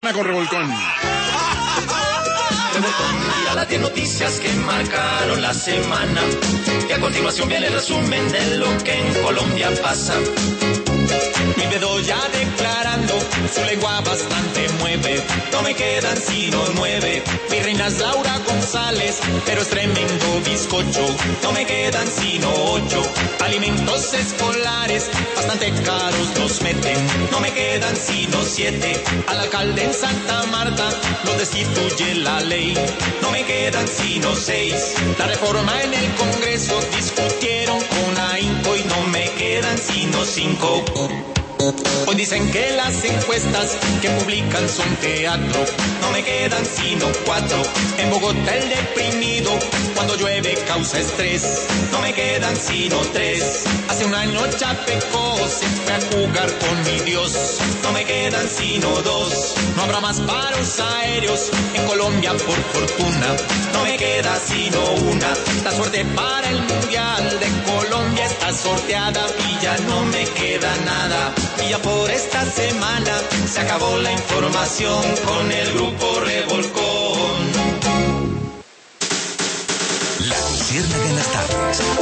Con Revolcón. Mira las 10 noticias que marcaron la semana. Y a continuación viene el resumen de lo que en Colombia pasa. Mi Bedoya declarando, su lengua bastante mueve. No me quedan sino 9. Mi reina es Laura González, pero es tremendo bizcocho. No me quedan sino 8. Alimentos escolares, bastante caros los meten. No me quedan sino 7. Al alcalde en Santa Marta lo destituye la ley. No me quedan sino 6. La reforma en el Congreso discutieron con ahínco y no me quedan sino 5. Hoy dicen que las encuestas que publican son teatro. No me quedan sino 4. En Bogotá el deprimido cuando llueve causa estrés. No me quedan sino 3. Hace un año Chapecó se fue a jugar con mi Dios. No me quedan sino 2. No habrá más paros aéreos en Colombia por fortuna. No me queda sino 1. La suerte para el Mundial de Colombia está sorteada y ya no me queda nada. Y ya por esta semana se acabó la información con el grupo Revolcón. La Luciérnaga en las tardes.